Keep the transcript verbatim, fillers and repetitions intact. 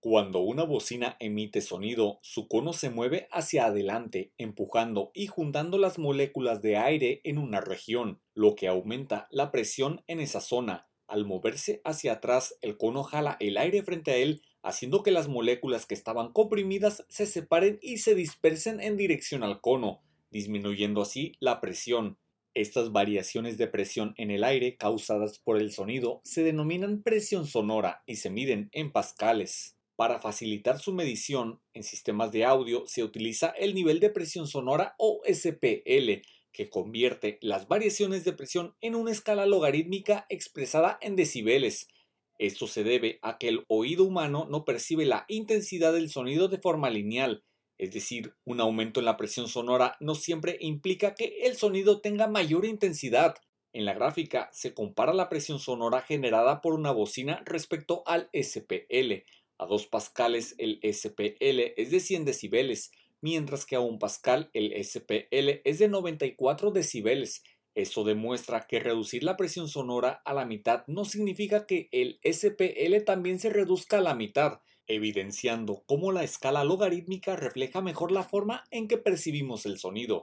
Cuando una bocina emite sonido, su cono se mueve hacia adelante, empujando y juntando las moléculas de aire en una región, lo que aumenta la presión en esa zona. Al moverse hacia atrás, el cono jala el aire frente a él, haciendo que las moléculas que estaban comprimidas se separen y se dispersen en dirección al cono, disminuyendo así la presión. Estas variaciones de presión en el aire causadas por el sonido se denominan presión sonora y se miden en pascales. Para facilitar su medición, en sistemas de audio se utiliza el nivel de presión sonora o S P L, que convierte las variaciones de presión en una escala logarítmica expresada en decibeles. Esto se debe a que el oído humano no percibe la intensidad del sonido de forma lineal, es decir, un aumento en la presión sonora no siempre implica que el sonido tenga mayor intensidad. En la gráfica se compara la presión sonora generada por una bocina respecto al S P L. A dos pascales el S P L es de cien decibeles, mientras que a un pascal el S P L es de noventa y cuatro decibeles. Eso demuestra que reducir la presión sonora a la mitad no significa que el S P L también se reduzca a la mitad, evidenciando cómo la escala logarítmica refleja mejor la forma en que percibimos el sonido.